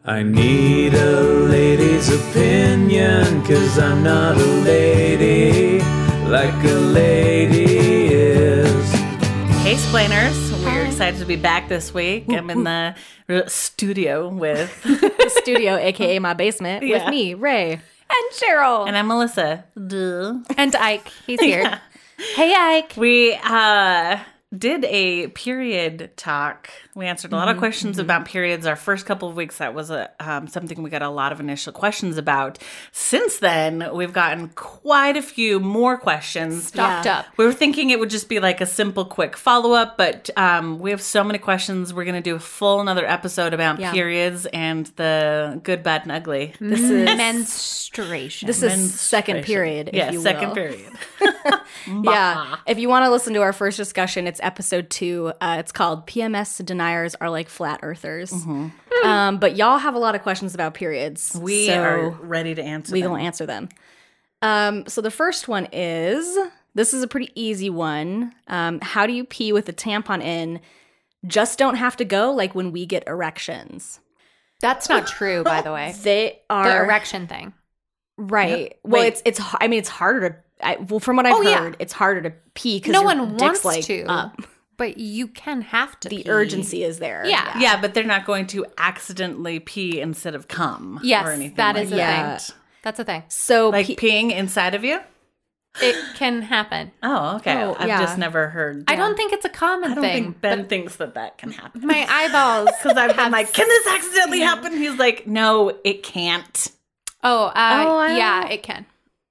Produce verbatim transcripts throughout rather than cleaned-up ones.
I need a lady's opinion, 'cause I'm not a lady like a lady is. Hey, Splainers. We're excited to be back this week. I'm in the studio with... The studio, a k a my basement, Yeah. with me, Ray. And Cheryl. And I'm Melissa. Duh. And Ike. He's here. Yeah. Hey, Ike. We uh, did a period talk. We answered a lot of questions mm-hmm. about periods. Our first couple of weeks, that was a, um, something we got a lot of initial questions about. Since then, we've gotten quite a few more questions. Stocked Yeah. up. We were thinking it would just be like a simple, quick follow-up, but um, we have so many questions. We're going to do a full another episode about Yeah. periods and the good, bad, and ugly. This is Menstruation. this is second period, if yeah, you will. second period. Yeah. If you want to listen to our first discussion, it's episode two. Uh, it's called P M S Deniers Are Like Flat Earthers. Um, but y'all have a lot of questions about periods. We so are ready to answer we them. gonna answer them. Um, so the first one is, this is a pretty easy one. Um, how do you pee with the tampon in? Just don't have to go like when we get erections. That's not true, by the way. They are The erection thing. right. Well, Wait. it's it's. h- I mean, it's harder to. I, well, from what I've Oh, yeah. heard, it's harder to pee because No your one dick's wants like to. up. But you can have to The pee. urgency is there. Yeah. Yeah, but they're not going to accidentally pee instead of cum Yes, or anything that like is a that. thing. That's a thing. So Like pee- peeing inside of you? It can happen. Oh, okay. Oh, I've yeah. just never heard. I don't think it's a common I don't thing. think Ben but thinks that that can happen. my eyeballs. Because I've been have like, can this accidentally happen? He's like, no, it can't. Oh, uh, Oh, I don't yeah, know. it can.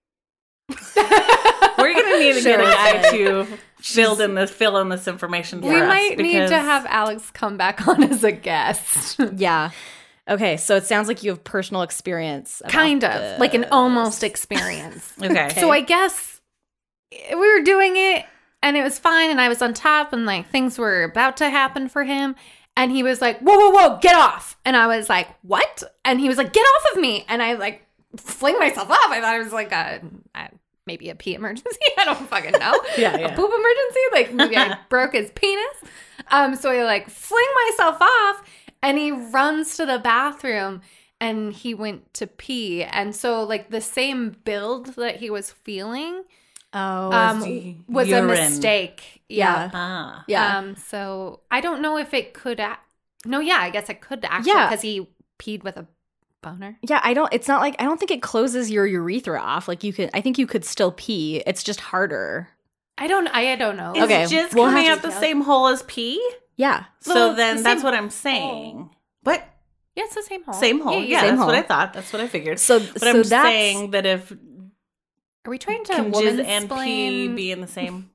We're gonna need to get a Sure. guy to fill in this fill in this information for We us. might need because- to have Alex come back on as a guest. yeah. Okay, so it sounds like you have personal experience. about kind of. this. Like an almost experience. Okay. So I guess we were doing it and it was fine and I was on top and like things were about to happen for him and he was like, whoa, whoa, whoa, get off. And I was like, what? And he was like, get off of me. And I like fling myself off. I thought it was like a, a maybe a pee emergency. I don't fucking know. Yeah, yeah. A poop emergency. Like maybe I broke his penis. Um, so I like fling myself off and he runs to the bathroom and he went to pee. And so like the same build that he was feeling Oh, um, the was a urine. mistake. yeah. Ah. Yeah. Um, so I don't know if it could. A- no, yeah, I guess it could actually Yeah. because he peed with a boner. Yeah, I don't it's not like I don't think it closes your urethra off. Like you could I think you could still pee. It's just harder. I don't. I, I don't know. Is Okay, jizz we'll coming have out to the tell- same hole as pee? Yeah. So Well, it's then the that's same what I'm saying. What? Yeah, it's the same hole. Same hole. Yeah, Same that's what hole. I thought. That's what I figured. So But so I'm that's saying that if Are we trying to can woman jizz and pee explain? be in the same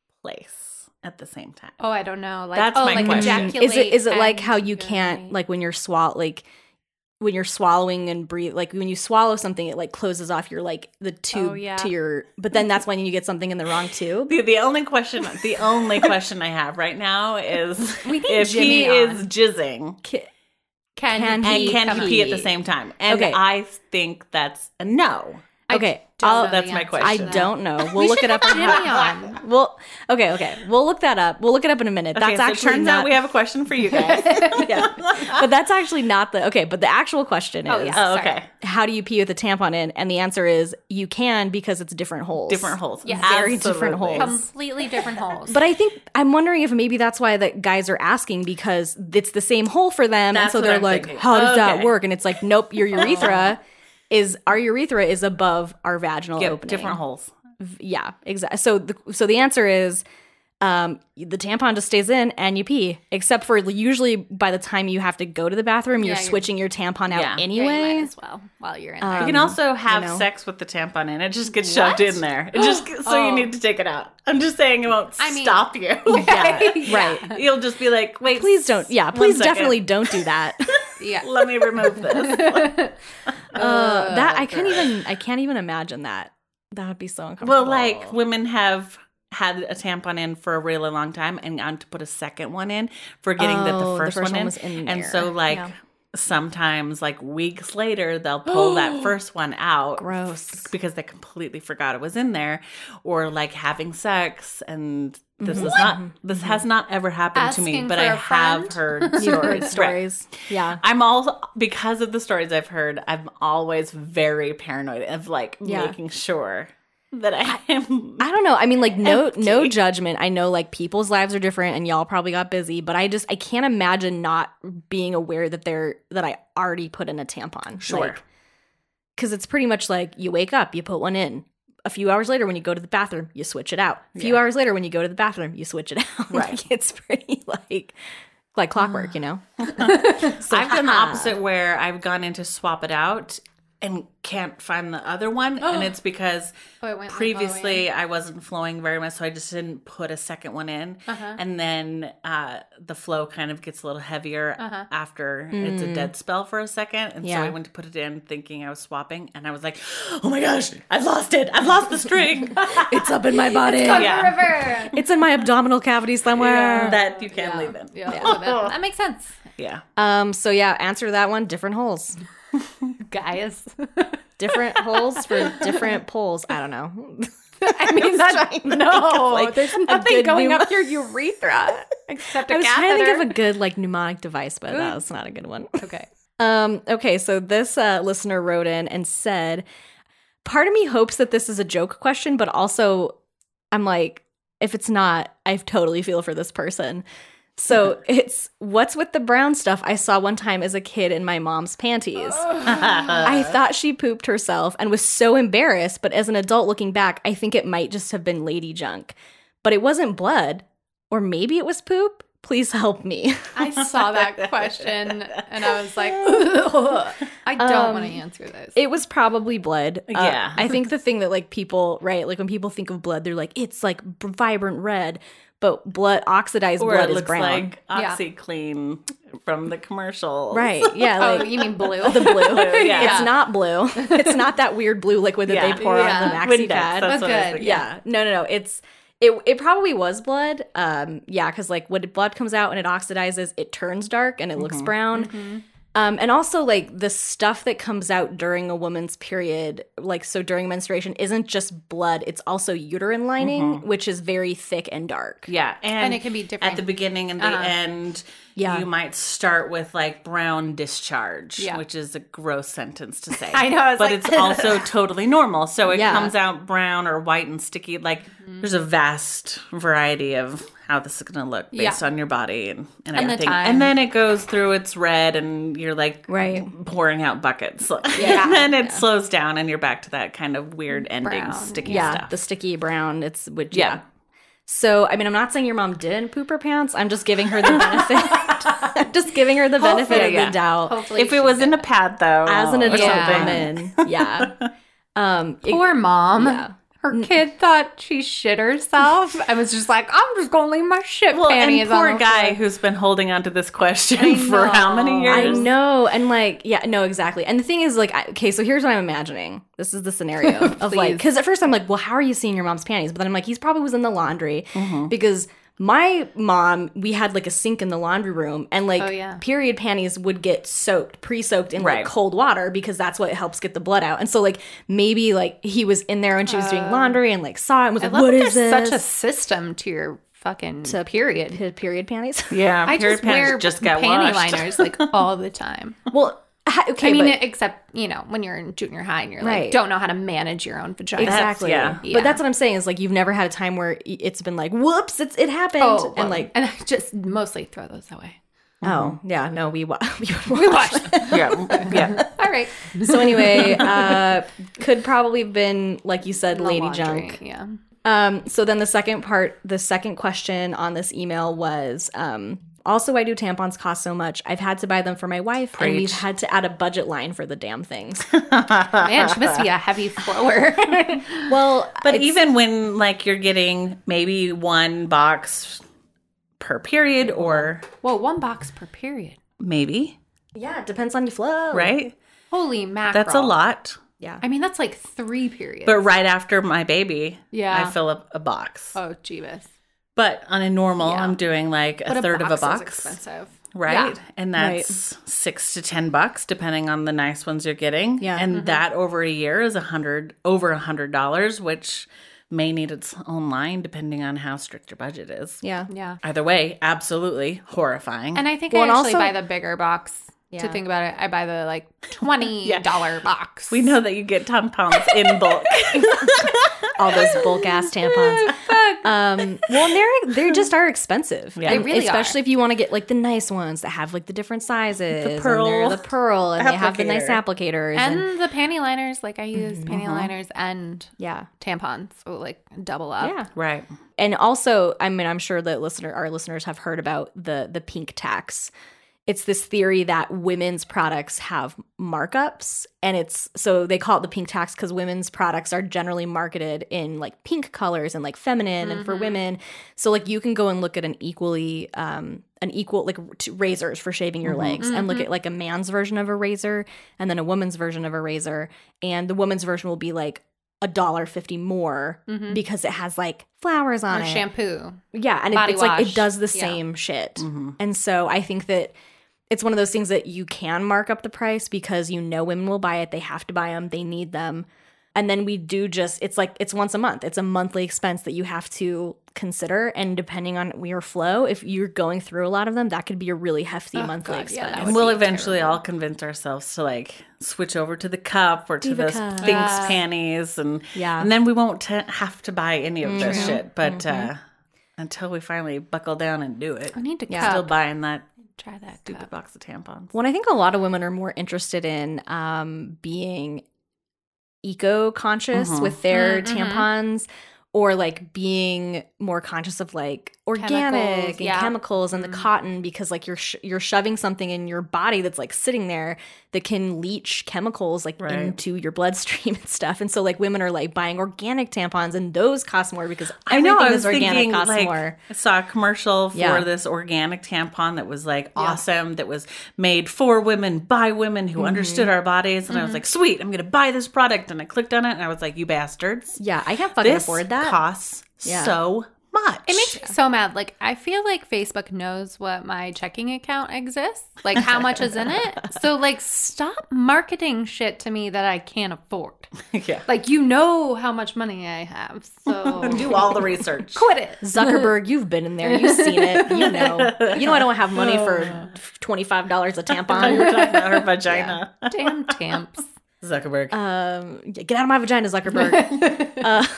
place at the same time? Oh, I don't know. Like, That's oh, my like question. ejaculate. Is it is it like and how you can't urinate. like when you're swallow like when you're swallowing and breathe like when you swallow something it like closes off your like the tube Oh, yeah. to your but then that's when you get something in the wrong tube. The, the only question, the only question I have right now is We need if Jimmy he on. is jizzing Ki- Can, Can he and he can come he out? pee at the same time? And Okay. I think that's a no. Okay, don't I'll- know that's the my answer question. I to that. don't know. We'll We look should it up. have Jimmy on. Well, okay, okay. We'll look that up. We'll look it up in a minute. Okay, That's so it actually turns not. out we have a question for you guys. yeah, but that's actually not the okay. But the actual question is, Oh, yeah. Oh, Sorry. okay. how do you pee with a tampon in? And the answer is you can because it's different holes. Different holes. Yes. Very different Absolutely. holes. Completely different holes. But I think I'm wondering if maybe that's why the guys are asking because it's the same hole for them, That's and so what they're I'm like, thinking. "How does that Okay. work?" And it's like, "Nope, your urethra is our urethra is above our vaginal Yep, opening." different holes. Yeah, exactly. So the so the answer is um, the tampon just stays in and you pee, except for usually by the time you have to go to the bathroom, you're Yeah, you're- switching your tampon out Yeah. Yeah, anyway. you might as well while you're in there. You can also have know. sex with the tampon in. It just gets shoved What? in there. It just so you Oh. need to take it out. I'm just saying it won't I mean- stop you. Yeah, Yeah. right. You'll just be like, wait, Please don't. Yeah, one please second. definitely don't do that. Yeah. Let me remove this. Uh, that I can't even. I can't even imagine that. That would be so uncomfortable. Well, like women have had a tampon in for a really long time and gone to put a second one in, forgetting that Oh, the the first, first one, one in. was in And there. so, like, Yeah. sometimes like weeks later they'll pull that first one out. Gross. Because they completely forgot it was in there, or like having sex. And this is not this has not ever happened to me, Asking but for I a have friend? heard You've stories. heard stories. Yeah. I'm all because of the stories I've heard, I'm always very paranoid of like Yeah. making sure that I am I don't know. I mean, like, no, no Empty. judgment. I know, like, people's lives are different, and y'all probably got busy. But I just, I can't imagine not being aware that they're that I already put in a tampon. Sure. Because it's pretty much like you wake up, you put one in. A few hours later, when you go to the bathroom, you switch it out. A few Yeah. hours later, when you go to the bathroom, you switch it out. Right. Like, it's pretty like like clockwork, you know. I've done the opposite where I've gone in to swap it out and can't find the other one. And it's because Oh, it went, like, previously I wasn't flowing very much, so I just didn't put a second one in. Uh-huh. And then uh, the flow kind of gets a little heavier Uh-huh. after it's a dead spell for a second. And Yeah. so I went to put it in thinking I was swapping. And I was like, oh my gosh, I've lost it. I've lost the string. It's up in my body. It's Yeah. river. It's in my abdominal cavity somewhere. that you can't Yeah. leave in. Yeah, that, that makes sense, Yeah. Um. So yeah, answer to that one. Different holes. guys. Different holes for different poles. I don't know. I mean, that's no. like, there's a nothing good going pneu- up your urethra except a I was catheter. trying to think of a good like mnemonic device, but that was not a good one. Okay. Um, okay, so this uh, listener wrote in and said, part of me hopes that this is a joke question, but also I'm like, if it's not, I totally feel for this person. So it's, what's with the brown stuff I saw one time as a kid in my mom's panties? I thought she pooped herself and was so embarrassed, but as an adult looking back, I think it might just have been lady junk. But it wasn't blood, or maybe it was poop. Please help me. I saw that question and I was like, I don't Um, want to answer this. It was probably blood. Uh, Yeah. I think the thing that like people, right, like when people think of blood, they're like, it's like b- vibrant red, but blood, oxidized Or blood it is looks brown. like Yeah. OxyClean from the commercial. Right. Yeah. oh, Like you mean blue? the blue. yeah. It's not blue. It's not that weird blue liquid that Yeah. they pour Yeah. on the maxi Windex, pad. that's Oh, what I was good. thinking. Yeah. No, no, no. It's it it probably was blood. Um yeah, cuz like when blood comes out and it oxidizes, it turns dark and it looks brown. Um and also like the stuff that comes out during a woman's period, like so during menstruation isn't just blood, it's also uterine lining, which is very thick and dark. Yeah, and, And it can be different. at the beginning and the Uh-huh. end. Yeah. You might start with like brown discharge, Yeah. which is a gross sentence to say. I know, it's but like- it's also totally normal. So it Yeah. comes out brown or white and sticky. Like there's a vast variety of how this is going to look based Yeah. on your body and, and And the everything. time. And then it goes through its red and you're like Right. pouring out buckets. Yeah. and then it slows down and you're back to that kind of weird ending Brown. sticky Yeah, stuff. the sticky brown. It's which Yeah. yeah. So I mean, I'm not saying your mom didn't poop her pants. I'm just giving her the benefit. I'm just giving her the benefit Hopefully, of yeah. the doubt Hopefully if she it was did. in a pad though. as an or adult Yeah. woman. Yeah. Um. it- Poor mom. Yeah. Her kid thought she shit herself. I was just like, I'm just gonna leave my shit Well, panties and poor on the guy floor. who's been holding on to this question for how many know. years? I know, and like, yeah, no, exactly. And the thing is, like, I, okay, so here's what I'm imagining. This is the scenario of like, Please. because at first I'm like, well, how are you seeing your mom's panties? But then I'm like, he's probably was in the laundry Mm-hmm. because my mom, we had like a sink in the laundry room, and like, Oh, yeah. period panties would get soaked, pre-soaked in Right. like cold water because that's what helps get the blood out. And so like maybe like he was in there when she was doing laundry and like saw it and was I like, love what that is there's this? such a system to your fucking To period. His period panties. Yeah, I period just pants wear just got panty washed. liners like all the time. Well, ha- okay, I mean, but- except, you know, when you're in junior high and you're Right. like, don't know how to manage your own vagina. Exactly. yeah. But Yeah. that's what I'm saying is like you've never had a time where it's been like, whoops, it's it happened, Oh, and like, and I just mostly throw those away. oh yeah, no, we wa- we would We watch. watched. yeah, yeah. All right. So anyway, uh, could probably have been like you said, The lady laundry, junk. Yeah. Um, so then the second part, the second question on this email was, um, also why do tampons cost so much? I've had to buy them for my wife, and we've Preach. had to add a budget line for the damn things. Man, she must be a heavy flower. Well, But it's- even when like you're getting maybe one box per period or Whoa, one box per period. maybe, yeah, it depends on your flow, right? Holy mackerel. That's a lot. Yeah. I mean, that's like three periods. But right after my baby, Yeah. I fill up a box. Oh, Jeebus. But on a normal, Yeah. I'm doing like a But third of a box is box. expensive. right? Yeah. And that's six to ten bucks, depending on the nice ones you're getting. Yeah. And that over a year is a hundred over a hundred dollars, which may need its own line depending on how strict your budget is. Yeah. Yeah. Either way, absolutely horrifying. And I think Well, I and actually also- buy the bigger box. Yeah. To think about it, I buy the like twenty dollar box. we know that you get tampons in bulk. All those bulk ass tampons. Um, well, and they're they just are expensive. Yeah. They And really especially are. if you want to get like the nice ones that have like the different sizes, The and pearl they're the pearl, and they have the nice applicator. applicators, and and, the panty liners. Like I use panty liners and yeah, tampons, so like double up. yeah. Right. And also, I mean, I'm sure that listener our listeners have heard about the the pink tax. It's this theory that women's products have markups, and it's so they call it the pink tax because women's products are generally marketed in like pink colors and like feminine and for women. So like you can go and look at an equally um an equal like t- razors for shaving your legs and look at like a man's version of a razor and then a woman's version of a razor, and the woman's version will be like a dollar fifty more because it has like flowers on Or it. shampoo. Yeah, and it, Body it's like wash. it does the Yeah. same shit. And so I think that it's one of those things that you can mark up the price because you know women will buy it. They have to buy them. They need them. And then we do just, it's like, it's once a month. It's a monthly expense that you have to consider. And depending on your flow, if you're going through a lot of them, that could be a really hefty monthly God, yeah, expense. that And would we'll be eventually terrible. all convince ourselves to like switch over to the cup or to Diva those cup. Thinks Yeah. panties, and Yeah. and then we won't t- have to buy any of this shit. But uh, until we finally buckle down and do it, I need to Yeah. still cup. buying that Try that stupid cup. box of tampons. Well, I think a lot of women are more interested in um, being eco-conscious with their Mm-hmm. tampons, or like being more conscious of like organic Chemicals, and yeah. chemicals and the cotton, because like you're sh- you're shoving something in your body that's like sitting there that can leach chemicals like Right. into your bloodstream and stuff. And so like women are like buying organic tampons, and those cost more because I know. everything I that's was organic thinking, costs like, more. I saw a commercial for Yeah. this organic tampon that was like awesome. That was made for women by women who Mm-hmm. understood our bodies, and I was like, sweet, I'm gonna buy this product. And I clicked on it, and I was like, you bastards, Yeah, I can't fucking this afford that. costs Yeah. so much. It makes me so mad. Like, I feel like Facebook knows what my checking account exists, like how much is in it. So, like, stop marketing shit to me that I can't afford. yeah. Like, you know how much money I have. So, Do all the research. quit it. Zuckerberg, you've been in there. You've seen it. You know. You know I don't have money for twenty-five dollars a We're tampon. talking about her vagina. Damn tamps. Zuckerberg. Um, yeah, get out of my vagina, Zuckerberg. uh,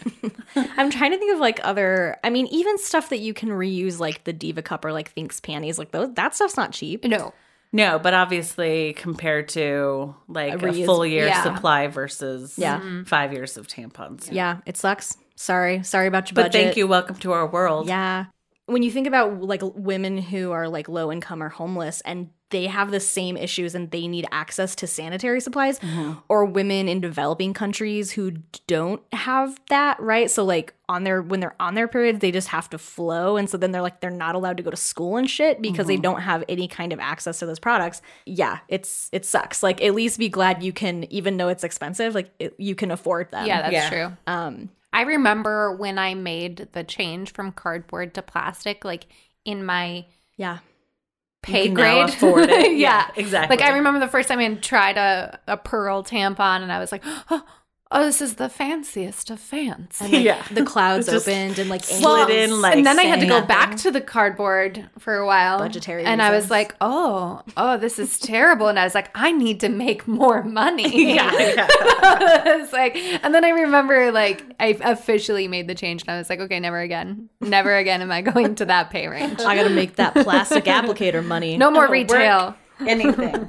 I'm trying to think of like other. I mean, even stuff that you can reuse, like the Diva Cup or like Thinks panties. Like those, that stuff's not cheap. No. No, but obviously compared to like a, reuse- full year yeah. supply versus Yeah. five years of tampons. Yeah, it sucks. Sorry, sorry about your But budget. thank you. Welcome to our world. Yeah. When you think about like women who are like low income or homeless and they have the same issues and they need access to sanitary supplies, or women in developing countries who don't have that, right? So like on their when they're on their periods, they just have to flow, and so then they're like they're not allowed to go to school and shit because they don't have any kind of access to those products. Yeah, it's it sucks. Like at least be glad you can, even though it's expensive, like it, you can afford them. Yeah, that's Yeah. true. Um I remember when I made the change from cardboard to plastic, like in my yeah. pay can now grade. afford it. yeah. Yeah, exactly. Like I remember the first time I tried a, a pearl tampon and I was like, oh, oh, this is the fanciest of fans. And like Yeah. the clouds Just opened and like slid in, angels. like, and then I had to go saying back to the cardboard for a while. Budgetary And I was reasons. like, oh, oh, this is terrible. And I was like, I need to make more money. Yeah, yeah. I was like, and then I remember like I officially made the change and I was like, okay, never again. Never again am I going to that pay range. I gotta make that plastic applicator money. No more Work. retail. Anything.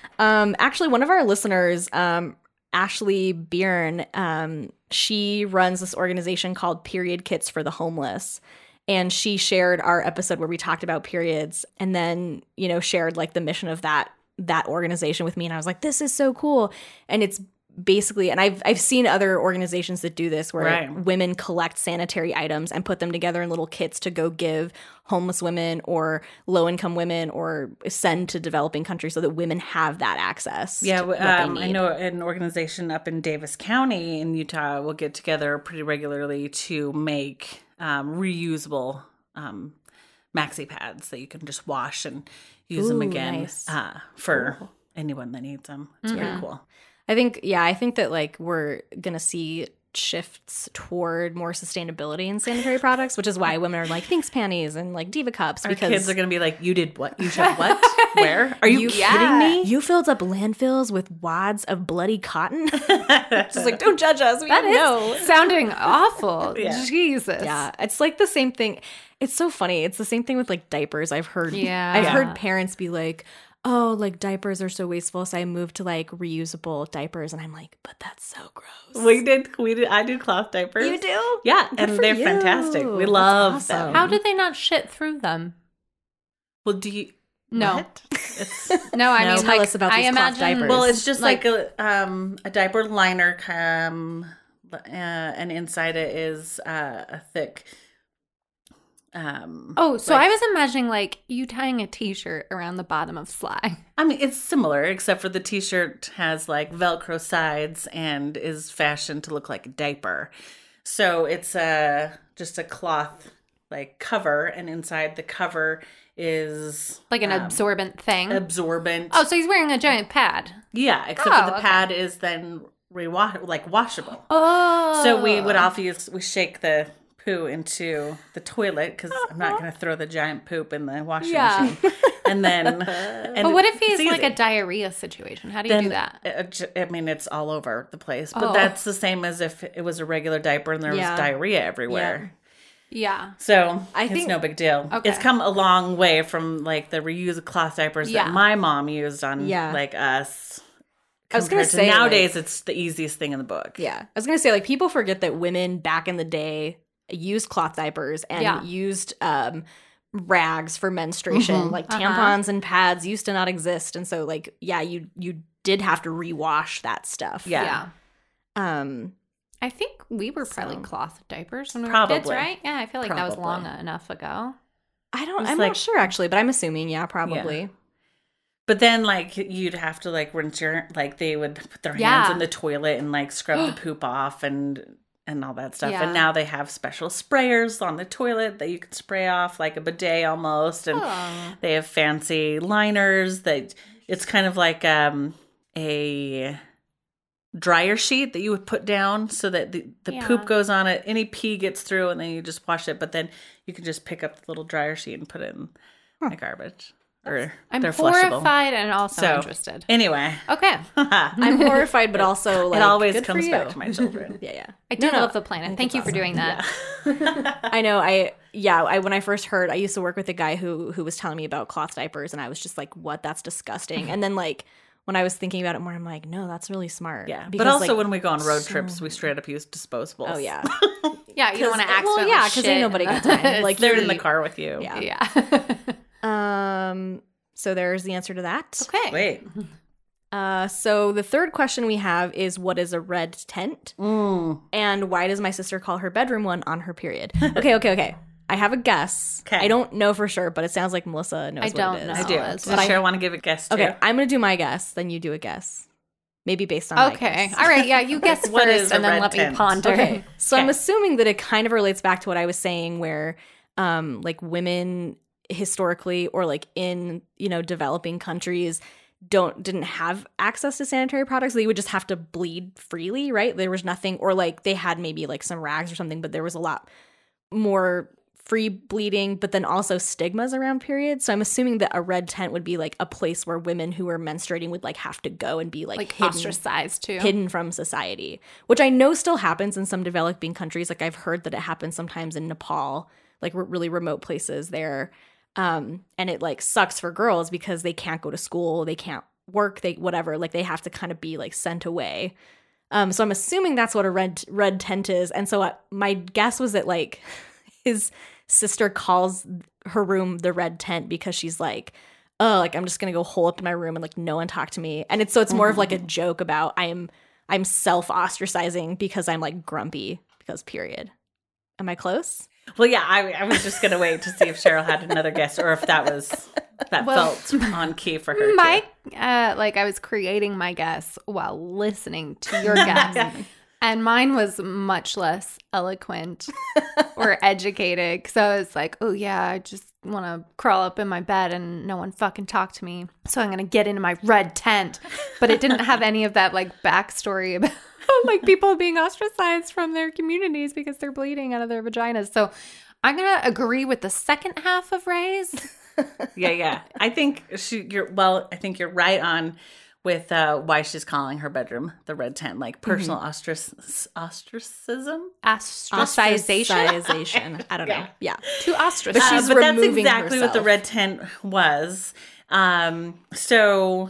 Um, actually, one of our listeners, um, Ashley Byrne, um, she runs this organization called Period Kits for the Homeless. And she shared our episode where we talked about periods, and then, you know, shared like the mission of that that organization with me. And I was like, this is so cool. And it's basically, and I've I've seen other organizations that do this where Right. women collect sanitary items and put them together in little kits to go give homeless women or low income women or send to developing countries so that women have that access. Yeah, to w- what they um, I need. know an organization up in Davis County in Utah will get together pretty regularly to make um, reusable um, maxi pads that you can just wash and use them Ooh, again nice. uh, for anyone that needs them. It's Mm-hmm. pretty cool. I think, yeah, I think that like we're gonna see shifts toward more sustainability in sanitary products, which is why women are like Thinks panties and like Diva cups Our because kids are going to be like, you did what? You should what? Where? Are you, you kidding Yeah. me? you filled up landfills with wads of bloody cotton. Just like, don't judge us. We That don't is know. sounding awful. Yeah. Jesus. Yeah, it's like the same thing. It's so funny. It's the same thing with like diapers. I've heard. Yeah. I've Yeah. heard parents be like, "Oh, like diapers are so wasteful," so I moved to like reusable diapers, and I'm like, "But that's so gross." We did, we did, I do cloth diapers. You do? Yeah, Good and for they're you. fantastic. We That's love awesome. them. How did they not shit through them? Well, do you? No. What? It's, No, I No. mean, Tell like, us about I these cloth imagine, diapers. well, it's just like, a um a diaper liner, um, uh, and inside it is uh, a thick. Um, Oh, so like- I was imagining like you tying a t-shirt around the bottom of Sly. I mean, it's similar, except for the t-shirt has like Velcro sides and is fashioned to look like a diaper. So it's a just a cloth like cover, and inside the cover is Like an um, absorbent thing. absorbent. Oh, so he's wearing a giant pad. yeah, except Oh, for the okay. pad is then rewash like washable. Oh. So we would obviously we shake the poo into the toilet because I'm not going to throw the giant poop in the washing Yeah. machine. And then, and But what if it's he's like easy. a diarrhea situation? How do you Then do that? uh, j- I mean, it's all over the place. But Oh. that's the same as if it was a regular diaper and there was Yeah. diarrhea everywhere. Yeah. So I it's think- no big deal. Okay. It's come a long way from like the reused cloth diapers Yeah. that my mom used on Yeah. like us. I was gonna compared to say, nowadays like- it's the easiest thing in the book. Yeah. I was going to say, like, people forget that women back in the day used cloth diapers and Yeah. used um, rags for menstruation. Like, Uh-huh. tampons and pads used to not exist. And so, like, yeah, you you did have to rewash that stuff. Yeah. Yeah. Um, I think we were probably So- cloth diapers when we were kids, Probably. right? Yeah, I feel like that was long Probably. enough ago. I don't, It's I'm like- not sure actually, but I'm assuming, yeah, probably. But then, like, you'd have to, like, rinse your, like, they would put their hands Yeah. in the toilet and, like, scrub the poop off and and all that stuff. Yeah. And now they have special sprayers on the toilet that you can spray off, like a bidet almost. And Oh. they have fancy liners that it's kind of like um, a dryer sheet that you would put down so that the, the Yeah. poop goes on it. Any pee gets through and then you just wash it. But then you can just pick up the little dryer sheet and put it in the garbage. Or I'm they're flushable. horrified and also So- interested. Anyway, Okay. I'm horrified, but also like it always good for comes you. back to my children. Yeah, yeah. I do No, no, love the I planet. think Thank you it's for doing that. I know. I yeah. I when I first heard, I used to work with a guy who who was telling me about cloth diapers, and I was just like, "What? That's disgusting." And then like when I was thinking about it more, I'm like, "No, that's really smart." Yeah. Because, But also like, when we go on road so- trips, we straight up use disposables. oh yeah, Yeah, you don't want to 'Cause- well, accidentally yeah, 'cause shit ain't nobody in got time. Like, They're in you- the car with you. Yeah. Yeah. Um. So there's the answer to that. Okay. Wait. Uh. So the third question we have is, what is a red tent? Mm. And why does my sister call her bedroom one on her period? Okay, okay, okay. I have a guess. 'Kay. I don't know for sure, but it sounds like Melissa knows I what don't it is. know. I do. Liz. Does But I- Cheryl want to give a guess too? Okay, I'm gonna do my guess. Then you do a guess. Maybe based on my Okay. guess. All right. Yeah, you guess What is first a and then red let me tent? ponder. Okay, so I'm Okay. assuming that it kind of relates back to what I was saying, where, um, like women historically or like in you know developing countries don't didn't have access to sanitary products. They would just have to bleed freely, right? There was nothing, or like they had maybe like some rags or something, but there was a lot more free bleeding, but then also stigmas around periods. So I'm assuming that a red tent would be like a place where women who were menstruating would like have to go and be like, Like hidden, ostracized too. hidden from society, which I know still happens in some developing countries. Like I've heard that it happens sometimes in Nepal, like r- really remote places there. Um, and it like sucks for girls because they can't go to school, they can't work, they whatever, like they have to kind of be like sent away. Um, so I'm assuming that's what a red red tent is. And so uh, my guess was that like his sister calls her room the red tent because she's like, oh, like I'm just gonna go hole up in my room and like no one talk to me. And it's so it's more of like a joke about I am I'm self ostracizing because I'm like grumpy because period. Am I close? Well, yeah, I, I was just going to wait to see if Cheryl had another guess or if that was, that Well, felt on key for her. My too. uh like I was creating my guess while listening to your guess. And mine was much less eloquent or educated. So I was like, oh, yeah, I just want to crawl up in my bed and no one fucking talk to me. So I'm going to get into my red tent. But it didn't have any of that like backstory about like people being ostracized from their communities because they're bleeding out of their vaginas. So I'm going to agree with the second half of Ray's. Yeah, yeah. I think she, you're, well, I think you're right on with uh, why she's calling her bedroom the red tent, like personal mm-hmm. ostrac- ostracism? Ostracization? Ostracization. I don't know. Yeah. yeah. To ostracize. But she's uh, but that's removing exactly herself. what the red tent was. Um, so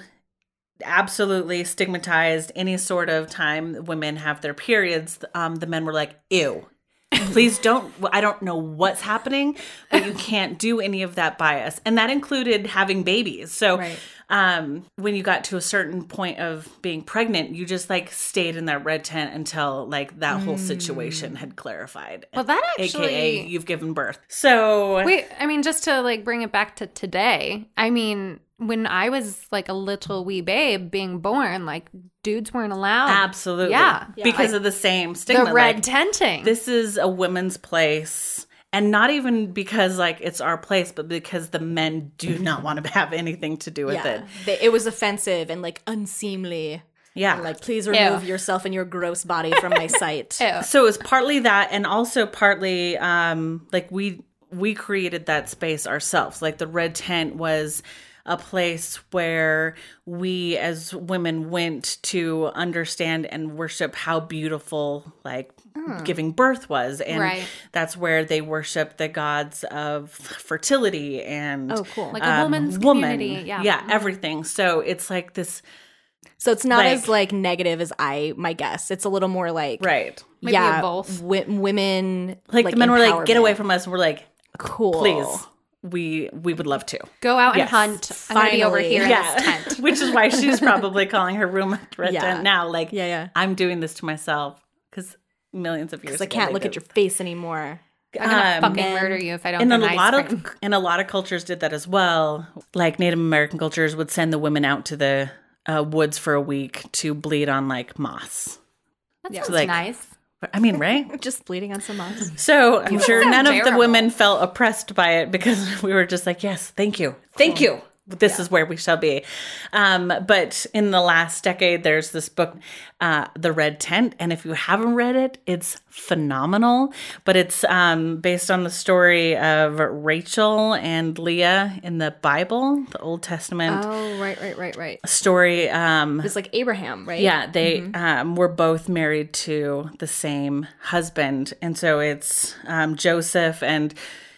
absolutely stigmatized any sort of time women have their periods. Um, the men were like, ew. Please don't, I don't know what's happening, but you can't do any of that by us. And that included having babies. So Right. um, when you got to a certain point of being pregnant, you just like stayed in that red tent until like that whole situation had clarified. Well, that actually- A K A you've given birth. So Wait, I mean, just to like bring it back to today, I mean, when I was like a little wee babe being born, like dudes weren't allowed. absolutely. Yeah. Because Like, of the same stigma. the red like, tenting. this is a women's place. And not even because like it's our place, but because the men do not want to have anything to do with Yeah. it. They- It was offensive and like unseemly. Yeah. And, like, please remove Ew. yourself and your gross body from my sight. Ew. So it was partly that, and also partly um like we we created that space ourselves. Like the red tent was a place where we as women went to understand and worship how beautiful like giving birth was. And Right. that's where they worship the gods of fertility and Oh, cool. Like a woman's woman. community, yeah. Yeah, everything. So it's like this So it's not Like- as like negative as I my guess. It's a little more like right. Maybe yeah, a both. wi- women Like, the men were like, get empowerment. away from us. And we're like, Cool. please. We we would love to. Go out and Yes. hunt. I'm going to be over Finally. here in Yeah. this tent. Which is why she's probably calling her room red Yeah. tent now. Like, Yeah, yeah. I'm doing this to myself because millions of years Because I ago can't they look did. at your face anymore. I'm going to Um, fucking men- murder you if I don't And get a an lot ice cream. of and a lot of cultures did that as well. Like Native American cultures would send the women out to the uh, woods for a week to bleed on like moss. That Yeah. sounds Like- nice. I mean, right? Just bleeding on some moss. So I'm sure sound none of the terrible. women felt oppressed by it because we were just like, yes, thank you. Thank you. This is where we shall be. Um, but in the last decade, there's this book, uh, The Red Tent. And if you haven't read it, it's phenomenal. But it's um, based on the story of Rachel and Leah in the Bible, the Old Testament Oh, right, right, right, right. story. Um, It's like Abraham, right? yeah, they um, were both married to the same husband. And so it's um, Joseph and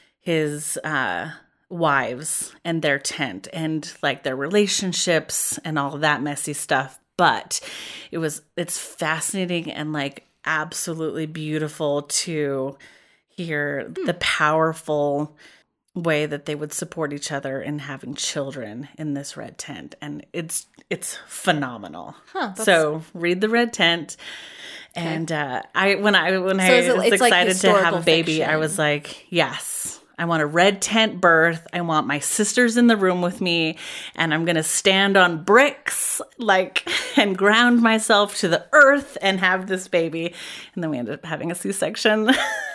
his uh, wives and their tent and like their relationships and all of that messy stuff. But it was, it's fascinating and like absolutely beautiful to hear the powerful way that they would support each other in having children in this red tent, and it's it's phenomenal. So read the Red Tent, and uh, I when I when So I is it- was it's like excited to have a historical baby, I fiction. was like, yes. I want a red tent birth. I want my sisters in the room with me, and I'm going to stand on bricks, like, and ground myself to the earth and have this baby. And then we ended up having a C-section.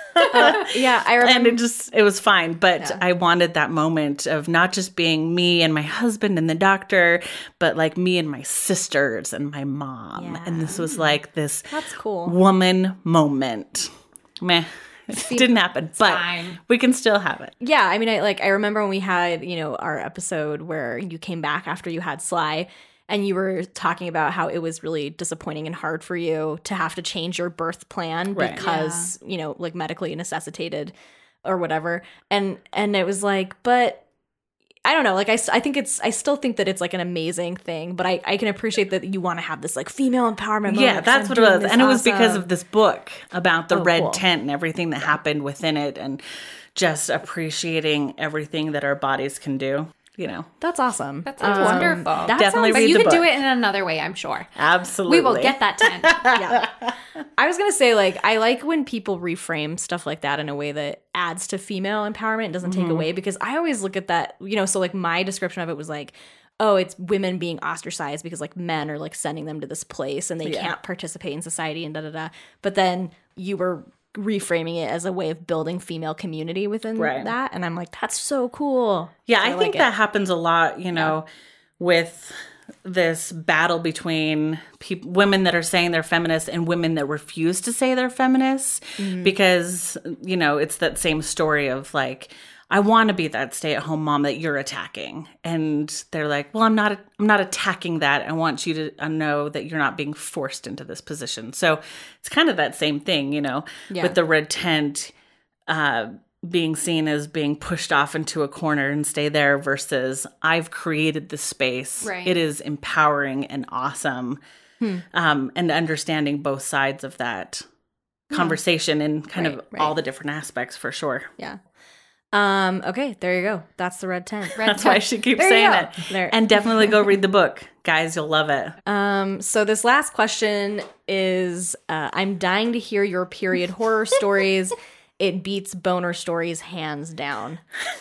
Yeah, I remember. And it just, it was fine. But Yeah. I wanted that moment of not just being me and my husband and the doctor, but like me and my sisters and my mom. Yeah. And this was like this That's cool. woman moment. Meh. It didn't happen, but fine. we can still have it. Yeah, I mean, I like I remember when we had you know our episode where you came back after you had Sly, and you were talking about how it was really disappointing and hard for you to have to change your birth plan Right. because you know like medically necessitated or whatever, and and it was like, but I don't know, like I, s- I think it's I still think that it's like an amazing thing, but I, I can appreciate that you want to have this like female empowerment. Yeah, moment, that's I'm what it doing was. this And it was because awesome- of this book about the Oh, red cool. tent and everything that happened within it, and just appreciating everything that our bodies can do. You know, That's awesome. That sounds Um, wonderful. that Definitely sounds- But read you the can do book. it in another way, I'm sure. absolutely. We will get that tent. yeah. I was gonna say, like, I like when people reframe stuff like that in a way that adds to female empowerment and doesn't take away, because I always look at that, you know, so like my description of it was like, oh, it's women being ostracized because like men are like sending them to this place and they Yeah. can't participate in society and da da da. But then you were reframing it as a way of building female community within Right. that. And I'm like, that's so cool. Yeah, So I, like think it. that happens a lot, you know, with this battle between peop women that are saying they're feminists and women that refuse to say they're feminists Mm-hmm. because, you know, it's that same story of like, I want to be that stay-at-home mom that you're attacking. And they're like, well, I'm not I'm not attacking that. I want you to know that you're not being forced into this position. So it's kind of that same thing, you know, Yeah. with the red tent uh, being seen as being pushed off into a corner and stay there versus I've created the space. Right. It is empowering and awesome. Hmm. Um, and understanding both sides of that conversation and kind Right, of right. all the different aspects for sure. Yeah. Um, okay, there you go. That's the red tent. Red That's why tent. she keeps There you saying go. it. There. And definitely go read the book. Guys, you'll love it. Um, so this last question is, uh, I'm dying to hear your period horror stories. It beats boner stories hands down.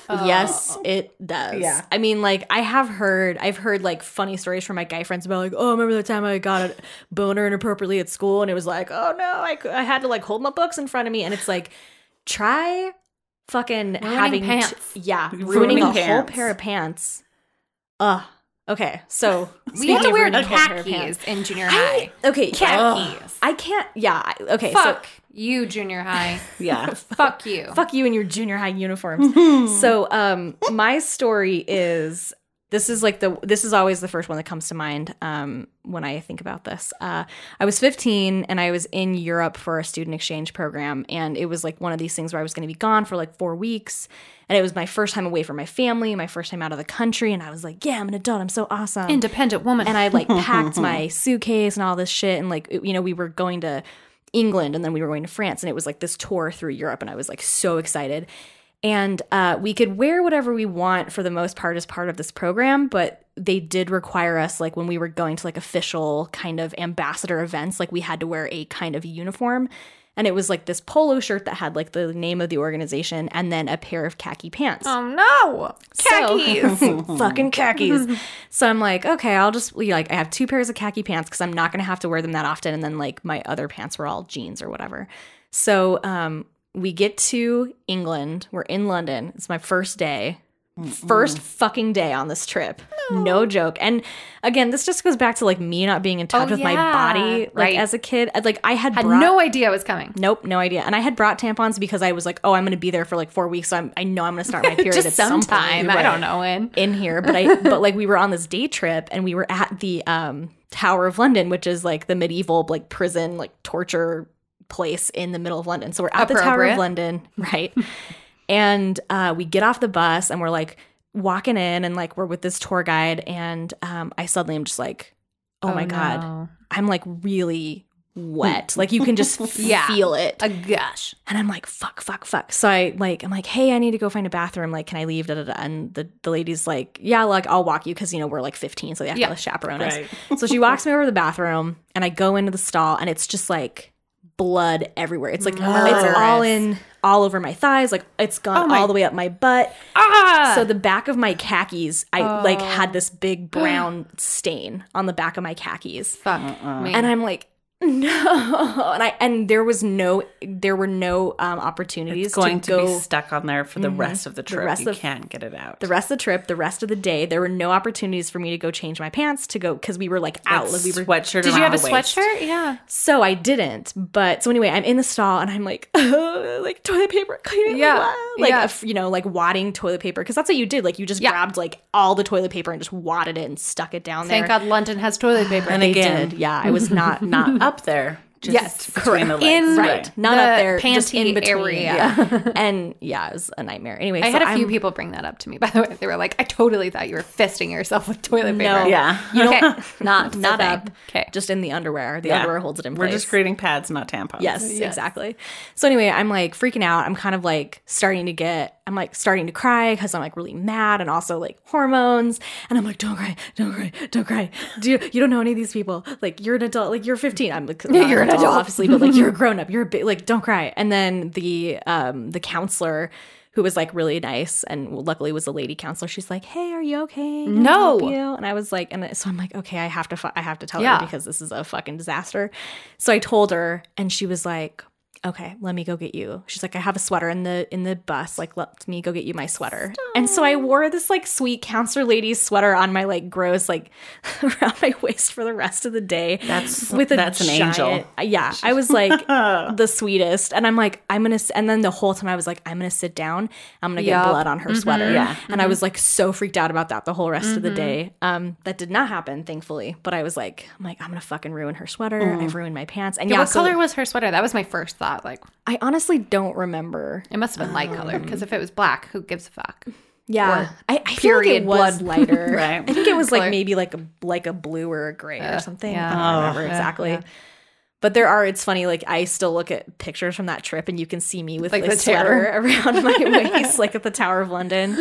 Yes, it does. Yeah. I mean, like, I have heard, I've heard like funny stories from my guy friends about like, oh, remember the time I got a boner inappropriately at school, and it was like, oh no, I, cou- I had to like hold my books in front of me, and it's like, try fucking having, pants. t- yeah, ruining, Ruining a whole pants. pair of pants. Ugh. Okay, so We had speaking to of wear ruining a whole pair of khakis pants- in junior high. Okay, Khakis. I can't. Yeah. I- Okay. Fuck you, junior high. Yeah. Fuck you. So fuck you and your junior high uniforms. So, um, my story is this is like the this is always the first one that comes to mind um, when I think about this. Uh, I was fifteen and I was in Europe for a student exchange program, and it was like one of these things where I was going to be gone for like four weeks, and it was my first time away from my family, my first time out of the country, and I was like, yeah, I'm an adult, I'm so awesome. Independent woman. And I like packed my suitcase and all this shit. And like, it- you know, we were going to England and then we were going to France. And it was like this tour through Europe. And I was like so excited. And uh, we could wear whatever we want for the most part as part of this program. But they did require us, like when we were going to like official kind of ambassador events, like we had to wear a kind of uniform. And it was like this polo shirt that had like the name of the organization and then a pair of khaki pants. oh no. Khakis. So, fucking khakis. So I'm like, okay, I'll just like I have two pairs of khaki pants because I'm not gonna have to wear them that often. And then like my other pants were all jeans or whatever. So um, we get to England. We're in London. It's my first day. First fucking day on this trip. No joke. And again, this just goes back to like me not being in touch Oh, with my yeah. body like Right. as a kid. I'd, Like I had Had brought, no idea it was coming. Nope, no idea. And I had brought tampons because I was like, oh, I'm going to be there for like four weeks. So I'm, I know I'm going to start my period Just at some point. sometime. I don't know when. In here, but I but like we were on this day trip and we were at the um Tower of London, which is like the medieval like prison like torture place in the middle of London. So we're at the Tower Appropriate. of London, right? And uh, we get off the bus and we're like walking in and like we're with this tour guide and um, I suddenly am just like, oh, my god, no. I'm like really wet. Like you can just Yeah. feel it. A gush. And I'm like, fuck, fuck, fuck. So I like, I'm like, hey, I need to go find a bathroom. Like, can I leave? Da, da, da. And the, the lady's like, yeah, like I'll walk you because, you know, we're like fifteen. So they have Yeah. to chaperone us. Right. So she walks me over to the bathroom and I go into the stall and it's just like blood everywhere. It's like, it's all Murderous. in, all over my thighs. Like it's gone Oh my- all the way up my butt. Ah! So the back of my khakis, I like had this big brown stain on the back of my khakis. Fuck me. And I'm like, no. And I and there was no there were no um opportunities It's going to to, go be stuck on there for the rest of the trip. rest you of- can't get it out. the rest of the trip, the rest of the day. There were no opportunities for me to go change my pants to go because we were like out. Like we were sweatshirt. Did you around have a the waist. sweatshirt? Yeah. so I didn't. But so anyway, I'm in the stall and I'm like, like toilet paper, clean Yeah. like Yeah. a f- you know, like wadding toilet paper because that's what you did. Like you just Yeah. grabbed like all the toilet paper and just wadded it and stuck it down Thank there. God London has toilet paper. And They again, did. Yeah, I was not not up there. Just Yes, between the legs. In right, not the up there, just panty in between. area. Yeah. And yeah, it was a nightmare. Anyway, I so had a few I'm- people bring that up to me, by the way. They were like, I totally thought you were fisting yourself with toilet paper. No. Yeah. You Okay. don't, not not thing. up. Okay. Just in the underwear. The Yeah. underwear holds it in We're place. just creating pads, not tampons. Yes, Yes. exactly. So anyway, I'm like freaking out. I'm kind of like starting to get I'm like starting to cry because I'm like really mad and also like hormones. And I'm like, don't cry, don't cry, don't cry. Do you, you don't know any of these people. Like you're an adult, like you're fifteen. I'm like, not you're an adult, obviously, but like you're a grown up. You're a bit like, don't cry. And then the um the counselor, who was like really nice and luckily was a lady counselor. She's like, "Hey, are you okay? Can I No." help you?" And I was like, and so I'm like, okay, I have to, fu- I have to tell Yeah. her because this is a fucking disaster. So I told her, and she was like, "Okay, let me go get you." She's like, "I have a sweater in the in the bus. Like, let me go get you my sweater." Stop. And so I wore this like sweet counselor lady's sweater on my like gross like around my waist for the rest of the day. That's with a that's an giant, angel. Yeah, I was like the sweetest, and I'm like, I'm gonna. And then the whole time I was like, I'm gonna sit down. I'm gonna get Yup. blood on her sweater. Yeah. And I was like so freaked out about that the whole rest of the day. Um, that did not happen, thankfully. But I was like, I'm like, I'm gonna fucking ruin her sweater. I've ruined my pants. And Yeah, yeah, what so color was her sweater? That was my first thought. Like, I honestly don't remember. it must have been light colored because if it was black, who gives a fuck? Yeah, I, I feel like it period was blood. lighter. Right. I think it was Color. like maybe like a like a blue or a gray or something. yeah. I don't remember Oh, yeah, exactly. yeah. But there are, it's funny, like I still look at pictures from that trip and you can see me with Like like the the sweater around my waist, like at the Tower of London.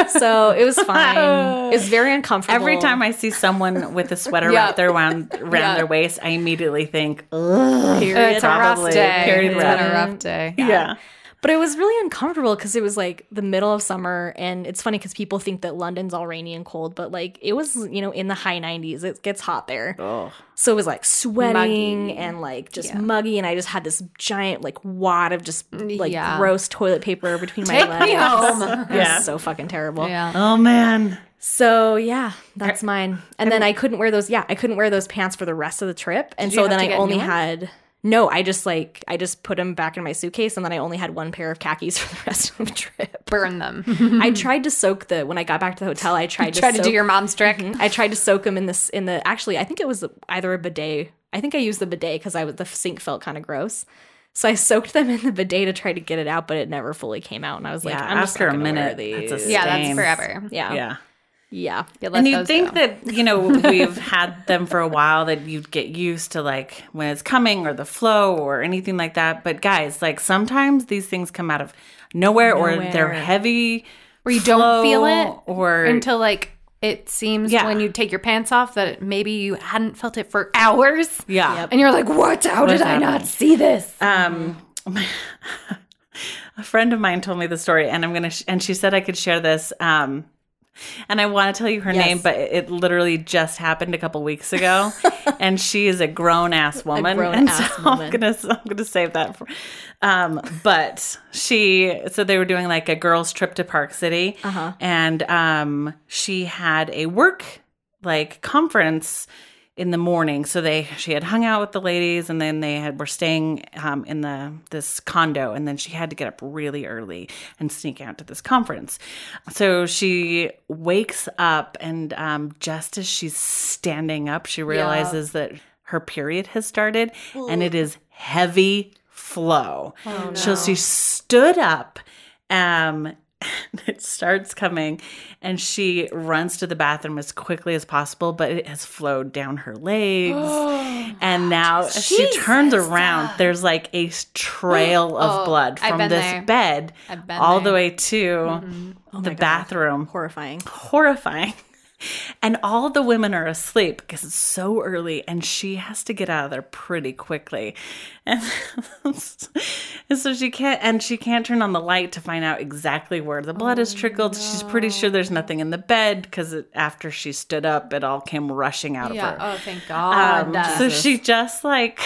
So it was fine. It was very uncomfortable. Every time I see someone with a sweater Yeah. wrapped their around around Yeah. their waist, I immediately think, ugh. Period. It's a rough Probably. day. Period It's red. been a rough day. Yeah. But it was really uncomfortable because it was like the middle of summer, and it's funny because people think that London's all rainy and cold, but like it was, you know, in the high nineties. It gets hot there. Oh. So it was like sweating Muggy. and like just Yeah. muggy, and I just had this giant like wad of just like Yeah. gross toilet paper between my Take legs. me home. It was Yeah. so fucking terrible. Yeah. Oh man. So yeah, that's mine. And then I couldn't wear those. Yeah, I couldn't wear those pants for the rest of the trip, and Did you so have then to I get only new ones? had. No, I just like I just put them back in my suitcase, and then I only had one pair of khakis for the rest of the trip. Burn them. I tried to soak the when I got back to the hotel. I tried to Try to soak, do your mom's trick. I tried to soak them in this in the actually I think it was either a bidet. I think I used the bidet because I was the sink felt kind of gross. So I soaked them in the bidet to try to get it out, but it never fully came out. And I was like, Yeah, I'm just after not a gonna wear minute, that's a these. Yeah, that's Stain. forever. yeah, yeah, Yeah. yeah. let And you'd those think go. that, you know, we've had them for a while, that you'd get used to like when it's coming or the flow or anything like that. But guys, like sometimes these things come out of nowhere, or Nowhere. they're heavy. Where you don't feel flow, it or until like it seems Yeah. when you take your pants off that maybe you hadn't felt it for hours. yeah. Yep. And you're like, what? How did What's I not happening? see this? Um, a friend of mine told me the story, and I'm gonna, sh- and she said I could share this. Um, and I want to tell you her Yes. name, but it, it literally just happened a couple weeks ago, and she is a grown ass woman, and grown-ass so woman. I'm gonna, I'm gonna save that for. Um, but she, so they were doing like a girls' trip to Park City, Uh-huh. and um, she had a work like conference in the morning. So they she had hung out with the ladies, and then they had were staying um, in the this condo, and then she had to get up really early and sneak out to this conference. So she wakes up, and um, just as she's standing up, she realizes that her period has started, and it is heavy flow. Oh, So she stood up. Um, it starts coming, and she runs to the bathroom as quickly as possible, but it has flowed down her legs. And now as she turns around, there's like a trail of Oh, blood I've from been this there. bed I've been all the there. way to Oh the my God. bathroom. Horrifying. Horrifying. And all the women are asleep because it's so early, and she has to get out of there pretty quickly. And, and so she can't, and she can't turn on the light to find out exactly where the blood has trickled. She's pretty sure there's nothing in the bed because after she stood up, it all came rushing out Yeah. of her. Oh, thank God. Um, so she just like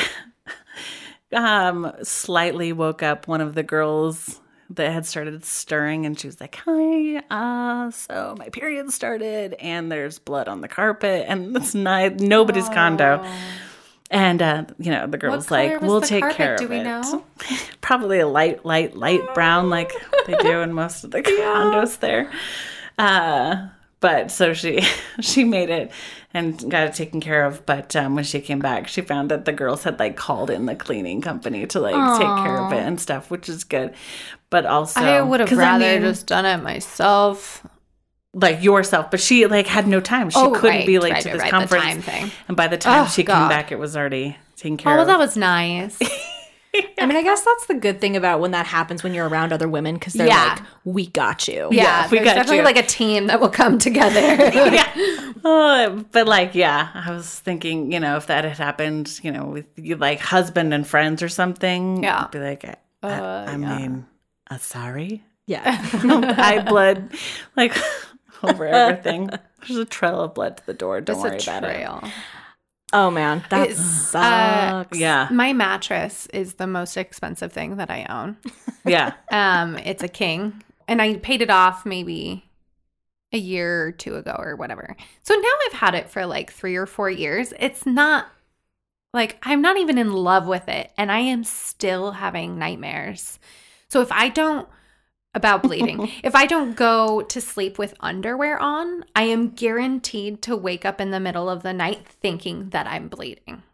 um slightly woke up one of the girls that had started stirring, and she was like, hi, uh so my period started, and there's blood on the carpet, and it's not nobody's condo. And uh you know, the girl's color like, was we'll the take carpet? care Do of we it. know? Probably a light light light brown, like they do in most of the condos there. Uh But so she she made it and got it taken care of. But um, when she came back, she found that the girls had like called in the cleaning company to like take care of it and stuff, which is good. But also, I would have 'cause, rather I mean, just done it myself. like yourself. But she like had no time. She Oh, couldn't right, be late right, to right, this right, the conference. time thing. And by the time Oh, she God. came back, it was already taken care Oh, well, of. that was nice. I mean, I guess that's the good thing about when that happens when you're around other women because they're Yeah. like, we got you. Yeah, Yeah, we there's got definitely you. like a team that will come together. yeah. Oh, but like, yeah, I was thinking, you know, if that had happened, you know, with you like husband and friends or something, Yeah. I'd be like, I, I, Uh, I yeah. mean, uh, sorry. Yeah. I bled like over everything. There's a trail of blood to the door. Don't worry It's a about it. trail. Oh, man. That It's, sucks. Yeah. My mattress is the most expensive thing that I own. Yeah. Um, it's a king, and I paid it off maybe a year or two ago or whatever. So now I've had it for like three or four years. It's not like I'm not even in love with it, and I am still having nightmares. So if I don't about bleeding, if I don't go to sleep with underwear on, I am guaranteed to wake up in the middle of the night thinking that I'm bleeding.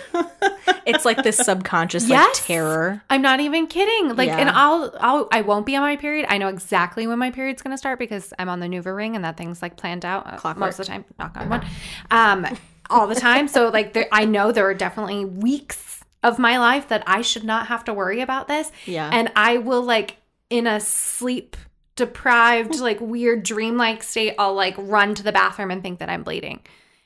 It's like this subconscious like Yes. terror. I'm not even kidding. Like, Yeah. and I'll, I'll, I won't be on my period. I know exactly when my period's gonna start because I'm on the Nuva ring, and that thing's like planned out uh, Clockwork. most of the time. Knock on wood, um, all the time. So like, there, I know there are definitely weeks of my life that I should not have to worry about this. Yeah. and I will like in a sleep deprived, like weird dreamlike state, I'll like run to the bathroom and think that I'm bleeding.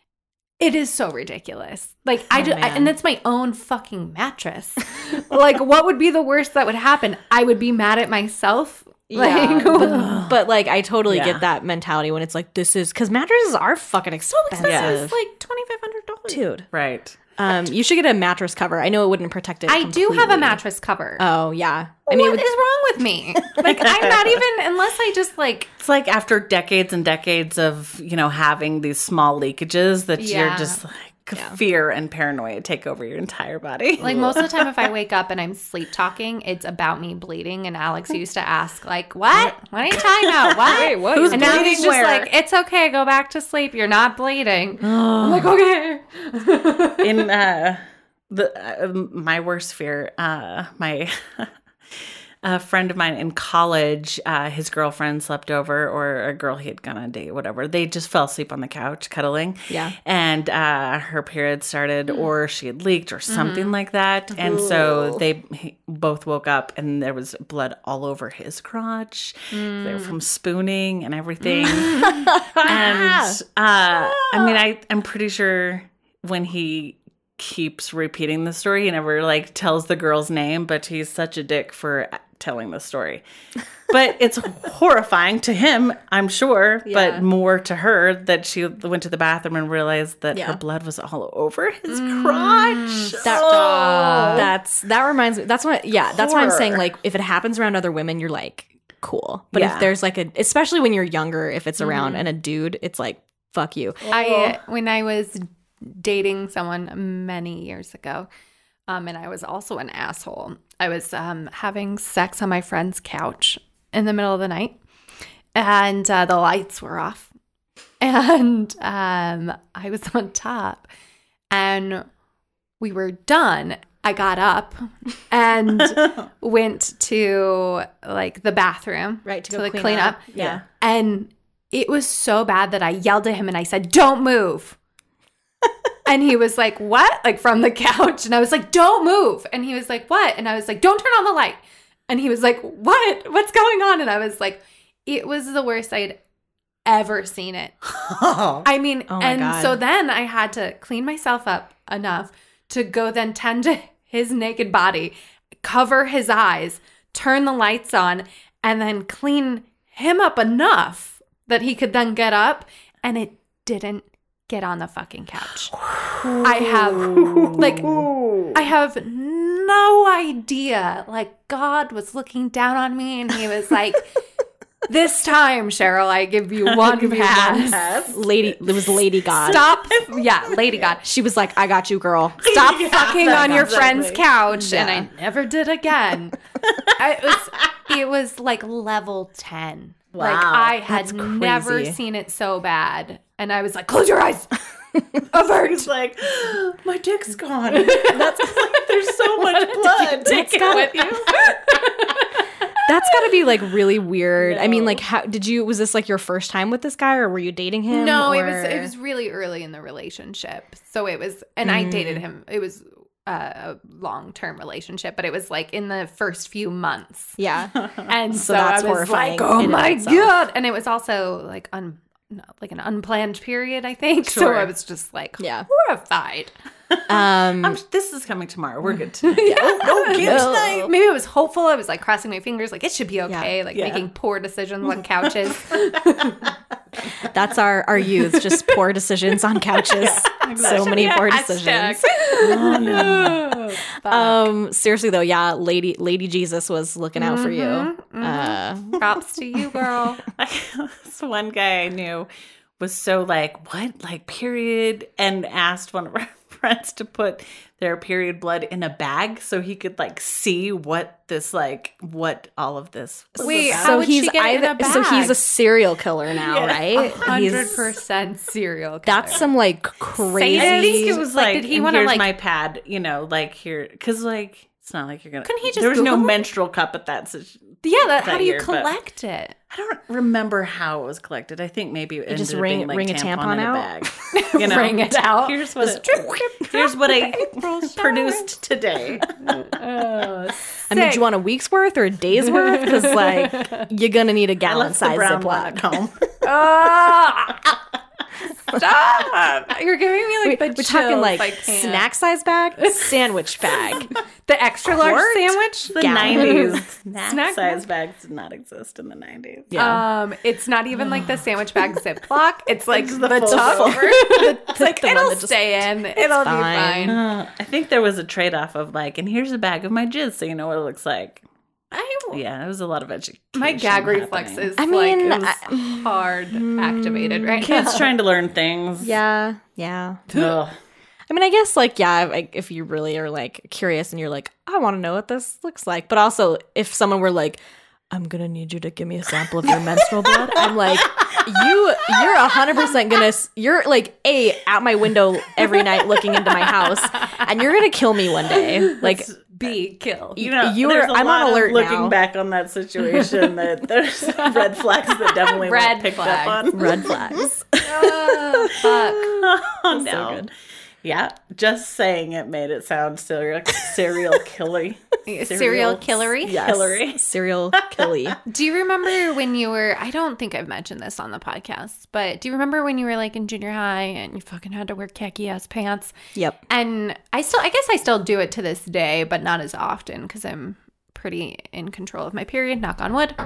It is so ridiculous. Like I Oh, just, I, man. and it's my own fucking mattress. Like, what would be the worst that would happen? I would be mad at myself. Like, Yeah, but, but, like I totally Yeah. get that mentality when it's like this is because mattresses are fucking expensive, it's like twenty five hundred dollars. dude. Right. Um, you should get a mattress cover. I know it wouldn't protect it. I do have a completely. mattress cover. Oh yeah, I I mean, mean, it what would- is wrong with me? Like, I'm not even unless I just like. It's like after decades and decades of, you know, having these small leakages that Yeah. you're just like fear and paranoia take over your entire body. Like most of the time, if I wake up and I'm sleep talking, it's about me bleeding. And Alex used to ask, like, "What? What are you talking about? What? Wait, what? Who's And now he's bleeding just where? like, "It's okay. Go back to sleep. You're not bleeding." I'm like, "Okay." in uh the uh, my worst fear, uh my a friend of mine in college, uh his girlfriend slept over, or a girl he had gone on a date, whatever, they just fell asleep on the couch cuddling. Yeah. And uh her period started, or she had leaked or something like that, and so they he, both woke up and there was blood all over his crotch. They were from spooning and everything. And uh I mean, I I'm pretty sure when he keeps repeating the story, he never like tells the girl's name, but he's such a dick for telling the story. But it's horrifying to him, I'm sure, Yeah. but more to her that she went to the bathroom and realized that Yeah. her blood was all over his crotch. That, Oh. that's that reminds me. That's what. Yeah, that's what I'm saying. Horror. Like, if it happens around other women, you're like, cool. But Yeah. if there's like a, especially when you're younger, if it's around and a dude, it's like, fuck you. I when I was dating someone many years ago, um, and I was also an asshole. I was um, having sex on my friend's couch in the middle of the night, and uh, the lights were off, and um, I was on top, and we were done. I got up and went to like the bathroom, Right, to to, go like clean clean up. up. Yeah. And it was so bad that I yelled at him and I said, "Don't move." And he was like, "What?" Like from the couch. And I was like, "Don't move." And he was like, "What?" And I was like, "Don't turn on the light." And he was like, "What? What's going on?" And I was like, it was the worst I'd ever seen it. I mean, Oh my and God. so then I had to clean myself up enough to go then tend to his naked body, cover his eyes, turn the lights on, and then clean him up enough that he could then get up, and it didn't get on the fucking couch. I have like I have no idea. Like God was looking down on me and he was like, "This time, Cheryl, I give you one give you one pass. pass. Lady, it was Lady God. Stop." Yeah, Lady God. She was like, I got you, girl. Stop fucking on your exactly. friend's couch. And Yeah. I never did again. I, it, was, it was like level ten. Like Wow, I had that's never crazy. seen it so bad. And I was like, "Close your eyes." Avert. He's like, my dick's gone. That's there's so much blood. Take it with you. That's got to be like really weird. I mean, like, how did you? Was this like your first time with this guy, or were you dating him? No, it or- was it was really early in the relationship. So it was, and I dated him. It was a long-term relationship, but it was like in the first few months. Yeah. And so, So that's I was horrifying like, oh in and of my itself. God. And it was also like un, no, like an unplanned period, I think. So Sure. I was just like Yeah. horrified. Um, I'm, this is coming tomorrow. We're good tonight. Yeah. Oh, no, kids No. tonight. Maybe I was hopeful. I was like crossing my fingers, like it should be okay. Yeah. Like Yeah. making poor decisions on couches. that's our, our youth, just poor decisions on couches. So many Yeah, poor hashtag. decisions. Oh, no. Fuck. Um, seriously though, yeah, Lady Lady Jesus was looking out for you. Uh, Props to you, girl. This one guy I knew was so like, what? Like, period? And asked one of our friends to put their period blood in a bag so he could like see what this, like, what all of this was Wait, about. how so would he's she get it in either a so he's bag? a serial killer now, Yeah. right? Hundred He's percent serial killer. that's some like crazy. I think it was Like, like, did he and wanna, here's like- my pad, you know, like here, because like it's not like you're gonna. Couldn't he just There was no Google it? menstrual cup at that. So yeah. That, how that do you year, but- collect it? I don't remember how it was collected. I think maybe it ended just up ring- being, like, ring a tampon in out? a bag. You know, Wring it out. Here's what it, here's what I produced today. Oh, I mean, do you want a week's worth or a day's worth? Because like you're gonna need a I gallon left the size brown Ziploc. one at home. Ah! Stop! You're giving me like Wait, the we're talking chills. like I can't. snack size bag, sandwich bag. the extra large Quart? sandwich. The Gallon. nineties snack, Snack size bags did not exist in the nineties. Yeah. Um, it's not even like the sandwich bag Ziploc. It's like It's the, the full top. Ziploc. It's like The one it'll that just- stay in. It'll be fine. fine. Uh, I think there was a trade off of like, and here's a bag of my jizz, so you know what it looks like. I, Yeah, it was a lot of education. my gag happening. reflexes. I like, mean, it was I- hard activated right Kids now. trying to learn things. Yeah, yeah. Ugh. I mean, I guess like yeah, like, if you really are like curious and you're like, I want to know what this looks like, but also if someone were like, I'm gonna need you to give me a sample of your menstrual blood, I'm like, you, you're a hundred percent gonna, s- you're like a out my window every night looking into my house, and you're gonna kill me one day. Like, Be killed. You know, You there's are- a I'm lot on of alert looking now. back on that situation that there's red flags that definitely Red weren't picked flag. up on. red flags. Oh, fuck. Oh, no. good. Yeah, just saying it made it sound serial serial killer. Serial killery? Yes. Hillary. Serial killy. Do you remember when you were, I don't think I've mentioned this on the podcast, but do you remember when you were like in junior high and you fucking had to wear khaki ass pants? Yep. And I still, I guess I still do it to this day, but not as often because I'm pretty in control of my period, knock on wood.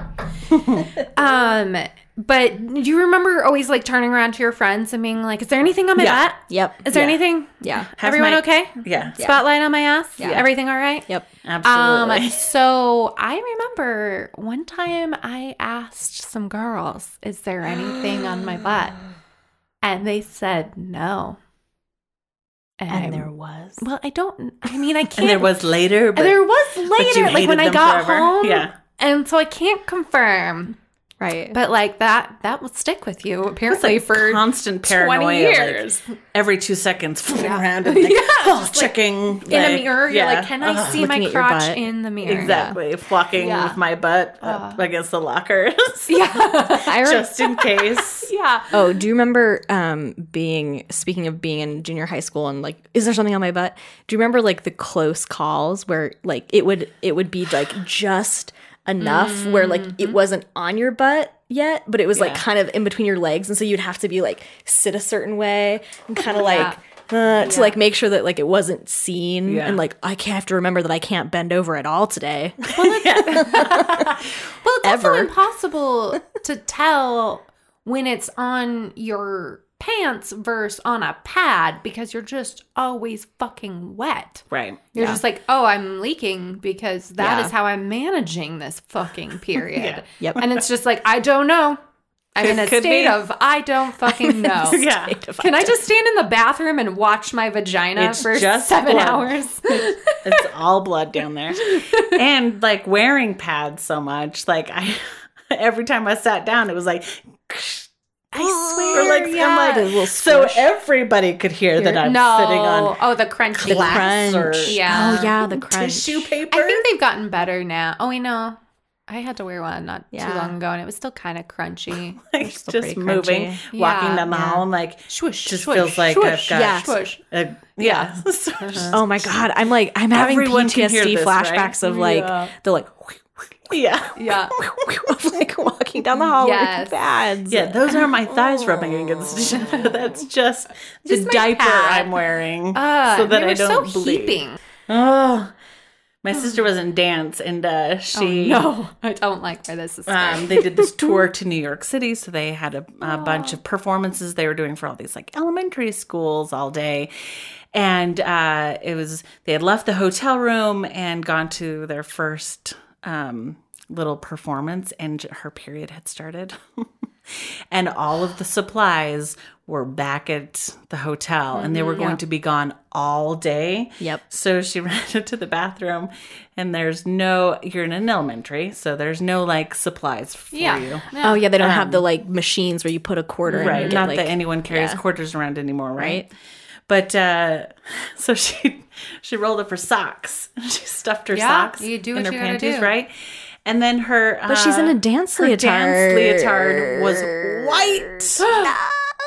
um, but do you remember always like turning around to your friends and being like, is there anything on my Yeah. butt? Yep. Is there Yeah. anything? Yeah. Have Everyone my- okay? Yeah, Spotlight on my ass? Yeah. Everything all right? Yep. absolutely. Um, so I remember one time I asked some girls, is there anything on my butt? And they said no. And I'm- there was. well, I don't, I mean, I can't. and there was later, but And there was you later, like hated when I them got forever. home. Yeah. And so I can't confirm. Right. But like that, that will stick with you apparently like for constant paranoia, twenty years. like, every two seconds, flipping Yeah. around and like, Yeah, oh, just, like, checking in a mirror. You're like, can I Ugh. see my Looking at your crotch butt. in the mirror? Exactly, flocking Yeah. with my butt up against the lockers, Yeah. I re- just in case. Yeah. Oh, do you remember um being speaking of being in junior high school and like, is there something on my butt? Do you remember like the close calls where like it would it would be like just enough Mm-hmm. where like it wasn't on your butt yet, but it was like Yeah. kind of in between your legs, and so you'd have to be like sit a certain way and kind of Yeah. like uh, to like make sure that like it wasn't seen, Yeah. and like I can't have to remember that I can't bend over at all today. Well, it's Ever. also impossible to tell when it's on your pants versus on a pad because you're just always fucking wet. Right. You're just like, oh, I'm leaking because that Yeah. is how I'm managing this fucking period. Yeah. Yep. And it's just like, I don't know. I'm in a Could state be. of, I don't fucking know. Yeah. Can I just stand in the bathroom and watch my vagina It's for just seven blood. hours? It's all blood down there. And like wearing pads so much, like I every time I sat down, it was like I swear, or like, yeah. I'm like, The little so squish. everybody could hear that I'm no. sitting on Oh, the crunchy. glass or crunch. Yeah. Oh yeah, the crunch. tissue paper. I think they've gotten better now. Oh, we know. I had to wear one not Yeah. too long ago, and it was still kind of crunchy. Like still just pretty moving, crunchy. walking Yeah. down the Yeah. hall, and like Swoosh, just swoosh, feels like swoosh. I've got Yeah. Swoosh. a, yeah. Oh my god, I'm like I'm having Everyone can hear P T S D this, right? flashbacks of like Yeah. the like yeah. Yeah. of like walking down the hall Yes. with pads. Yeah, those are my thighs rubbing against each other. That's just the Just my diaper pad. I'm wearing Uh, so that they I were don't so bleed. heaping. Oh, my sister was in dance, and uh, she No, I don't like where this is going. um, they did this tour to New York City, so they had a, a bunch of performances they were doing for all these like elementary schools all day. And uh, it was they had left the hotel room and gone to their first um, little performance, and her period had started. And all of the supplies were back at the hotel, and they were going Yeah. to be gone all day. Yep. So she ran into the bathroom, and there's no, you're in an elementary, so there's no like supplies for yeah. you. Oh yeah, they don't have the like machines where you put a quarter in. Right. and Not get, that like, anyone carries yeah. quarters around anymore, right? Right. But uh, so she she rolled up her socks. She stuffed her Yeah, socks you do in what her you gotta panties, do. right? And then her But she's in uh, a dance her leotard. dance leotard was white.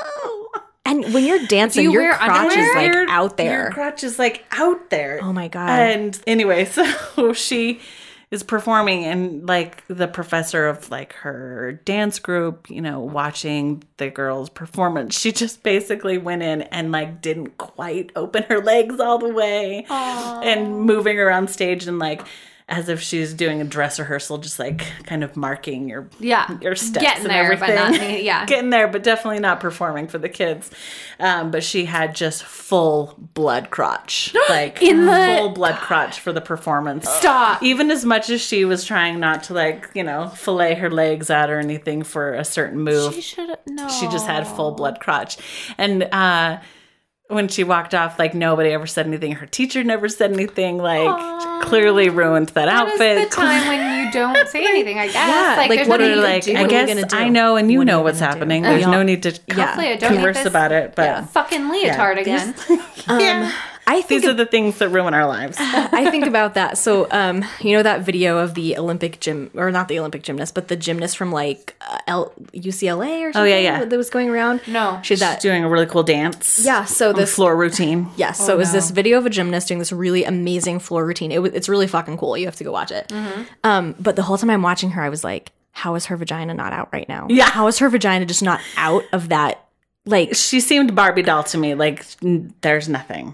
And when you're dancing, you your wear crotch is underwear? like Your- out there. Your crotch is like out there. Oh my God. And anyway, so she is performing, and like the professor of like her dance group, you know, watching the girls' performance, she just basically went in and like didn't quite open her legs all the way and moving around stage and like as if she's doing a dress rehearsal, just like kind of marking your Yeah. your steps Getting and there, but everything. not- yeah. Getting there, but definitely not performing for the kids. Um, but she had just full blood crotch, like In the- full blood crotch for the performance. Stop. Even as much as she was trying not to like, you know, fillet her legs out or anything for a certain move, She should no. she just had full blood crotch. And uh, when she walked off, like nobody ever said anything. Her teacher never said anything. Like clearly ruined that, That outfit. is the time when you don't say anything, I guess. Yeah, like, like, there's what are nothing you you like, do? I What are you guess gonna do? I know and you What are know you what's gonna do? happening. Uh, There's yeah. no need to Hopefully I don't need converse this about it. But Yeah. fucking leotard again. Um, I think these are the things that ruin our lives. I think about that. So, um, you know that video of the Olympic gym, or not the Olympic gymnast, but the gymnast from like uh, L- U C L A or something. Oh, yeah, yeah. That was going around. No. she did She's that. doing a really cool dance. Yeah. So on the this floor routine. Yes. so it was this video of a gymnast doing this really amazing floor routine. It was, it's really fucking cool. You have to go watch it. Um, but the whole time I'm watching her, I was like, how is her vagina not out right now? Yeah. How is her vagina just not out of that? Like, She seemed Barbie doll to me. Like n- there's nothing.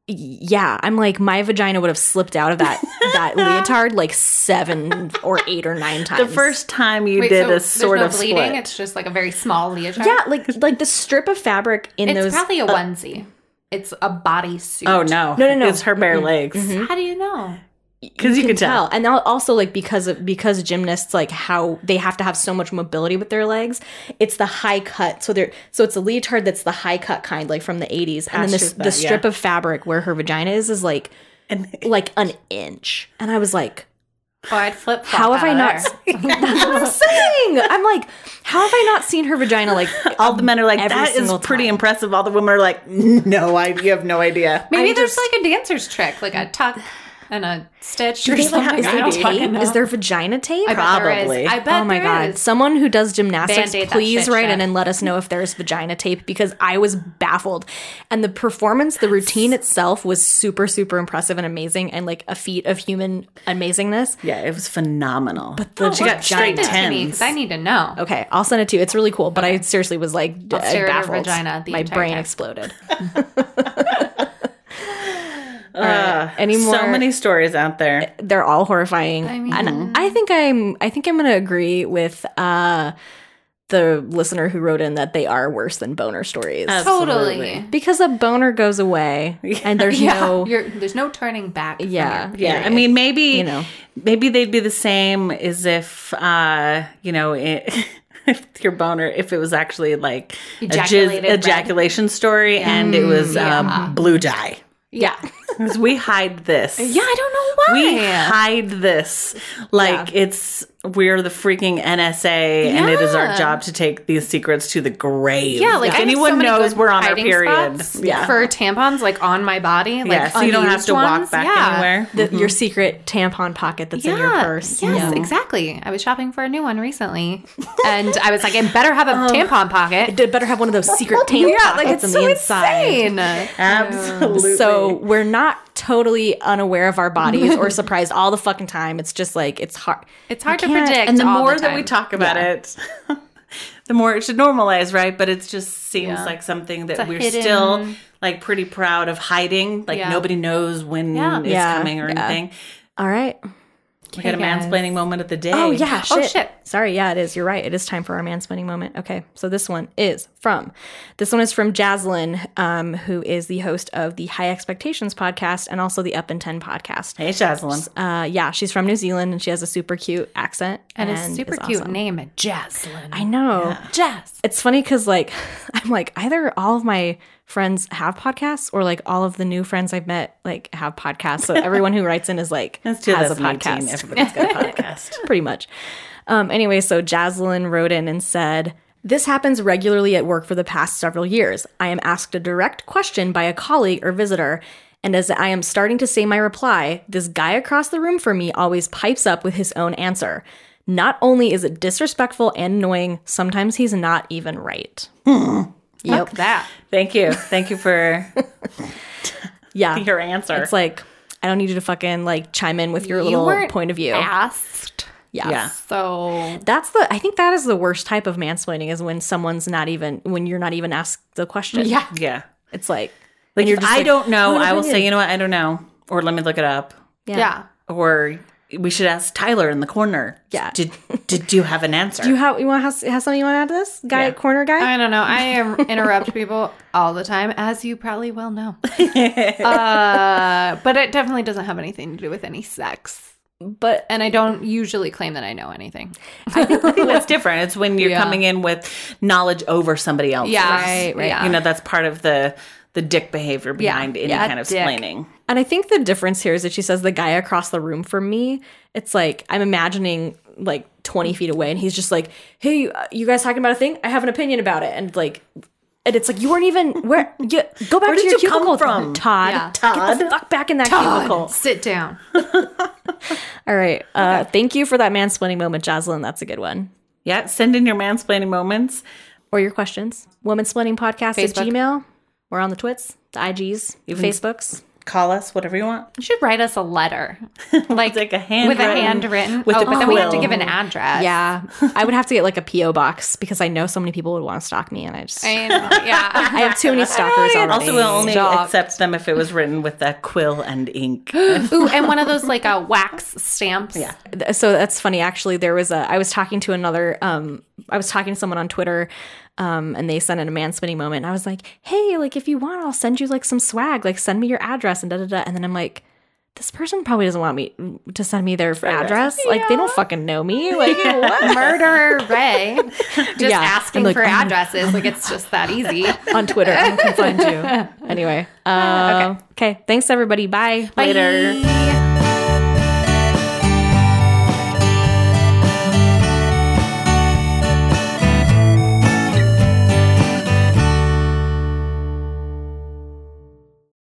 yeah, I'm like, my vagina would have slipped out of that that leotard like seven or eight or nine times. The first time you Wait, did so a sort there's of no bleeding? split. It's just like a very small leotard? yeah, like like the strip of fabric in It's those. probably a onesie. It's a bodysuit. Oh no. No, no, no. It's her bare legs. How do you know? Because you, can tell. and al- also like because of because gymnasts like how they have to have so much mobility with their legs, it's the high cut. So they're so it's a leotard that's the high cut kind, like from the eighties, and then this Pastures that, the strip yeah. of fabric where her vagina is is like And like an inch, and I was like, Oh, I'd flip how have I not? That's what I'm saying. I'm like, how have I not seen her vagina like all the men are like, every that is single pretty time. impressive. All the women are like, no, I, you have no idea. Maybe I'm there's just- like a dancer's trick, like a tuck and a stitch Do or they like, something. is I there don't fucking tape? know. Is there vagina tape? I bet there is. Probably. I bet Oh my there god! is. Someone who does gymnastics, Band-Aid that please shit write in shut. and let us know if there's vagina tape, because I was baffled. And the performance, the routine itself was super, super impressive and amazing, and like a feat of human amazingness. Yeah, it was phenomenal. But the she got straight Send it to me, tens. 'cause I need to know. Okay, I'll send it to you. It's really cool, but I seriously was like I'll uh, stare at her baffled. vagina the My entire brain time. exploded. Uh, Any so more- many stories out there. They're all horrifying. I mean- and I think I'm I think I'm gonna agree with uh the listener who wrote in that they are worse than boner stories. Totally. Because a boner goes away and there's Yeah, no you're, there's no turning back. from Yeah. your Yeah, I period. mean, maybe You know. maybe they'd be the same as if, uh, you know, it, if your boner, if it was actually like a jizz, Ejaculated red. ejaculation story, and it was um, blue dye. Yeah. 'Cause we hide this. Yeah, I don't know why. We hide this like it's we're the freaking N S A, and it is our Yeah. job to take these secrets to the grave. Yeah, like if I have anyone so many knows good we're on our hiding period. spots Yeah. for tampons like on my body, like yeah, so you don't have unused to walk ones. back Yeah. anywhere. The, Your secret tampon pocket that's in your purse. Yes, Yeah. exactly. I was shopping for a new one recently, and I was like, I better have a tampon pocket. It better have one of those secret tampon Yeah, pockets like it's in so the inside. insane. Absolutely. So we're not totally unaware of our bodies or surprised all the fucking time. It's just like it's hard. It's hard You to can't- predict. and the all more the that we time. talk about Yeah. it, the more it should normalize, right? But it just seems Yeah. like something that a we're hidden- still like pretty proud of hiding. Like Yeah. nobody knows when Yeah. it's Yeah, coming or yeah. anything. All right. We got a guys. mansplaining moment of the day. Oh yeah. Shit. Oh, shit. Sorry. Yeah, it is. You're right. It is time for our mansplaining moment. Okay. So this one is from. This one is from Jaslyn, um, who is the host of the High Expectations podcast and also the Up and Ten podcast. Hey, Jaslyn. Uh, yeah, she's from New Zealand and she has a super cute accent and a is super cute awesome. name, Jaslyn. I know. Jazz. It's funny because like I'm like either all of my friends have podcasts or like all of the new friends I've met like have podcasts. So everyone who writes in is like It's has a twenty eighteen. podcast. Everybody's got a podcast. Pretty much. Um, anyway, so Jaslyn wrote in and said, "This happens regularly at work for the past several years. I am asked a direct question by a colleague or visitor, and as I am starting to say my reply, this guy across the room from me always pipes up with his own answer. Not only is it disrespectful and annoying, sometimes he's not even right." Yep. Fuck that. Thank you. Thank you for Yeah. your answer. It's like, I don't need you to fucking like chime in with your You little weren't point of view. Asked. Yeah. yeah. So That's the I think that is the worst type of mansplaining is when someone's not even when you're not even asked the question. yeah. Yeah. It's like Like, you're if just I like, don't know, "What I will opinion?" say, you know what, I don't know. Or let me look it up. yeah. Yeah. Or we should ask Tyler in the corner. Yeah. Did did you have an answer? Do you have you want to have, have something you want to add to this? Guy Yeah. corner guy? I don't know. I am interrupt people all the time, as you probably well know. uh, but it definitely doesn't have anything to do with any sex. But And I don't usually claim that I know anything. I think that's different. It's when you're Yeah. coming in with knowledge over somebody else. Yeah. Right, right. Yeah. You know, that's part of the the dick behavior behind any Yeah, kind of dick. splaining. and I think the difference here is that she says the guy across the room from me, it's like I'm imagining like twenty feet away and he's just like, "Hey, uh, you guys talking about a thing? I have an opinion about it." And like and it's like you weren't even where you go back Where to did your you come cubicle, from? Todd. Yeah. Get the fuck back in that cubicle. Sit down. All right. Uh, thank you for that mansplaining moment, Jaslyn. That's a good one. Yeah, send in your mansplaining moments. Or your questions. Womansplaining podcast at Facebook. Gmail. We're on the Twits, the I Gs, Facebooks. Call us, whatever you want. You should write us a letter. Like, Like a with a handwritten- handwritten. with oh, a but then we have to quill. give an address. Yeah. I would have to get like a P O box because I know so many people would want to stalk me and I just I know, yeah. I have too many stalkers already. Also, we'll only Stalked. accept them if it was written with a quill and ink. Ooh, and one of those like uh, wax stamps. Yeah. Th- so that's funny actually. There was a I was talking to another um I was talking to someone on Twitter um and they sent in a mansplaining moment and I was like, "Hey, like if you want I'll send you like some swag, like send me your address and da da da." And then I'm like, this person probably doesn't want me to send me their address. Like they don't fucking know me. Like what? Murderer Ray. Just Yeah. asking I'm like, for oh my- addresses. Like it's just that easy. On Twitter, I can find you. Anyway, uh, okay. Okay. Thanks everybody. Bye. Later. Bye.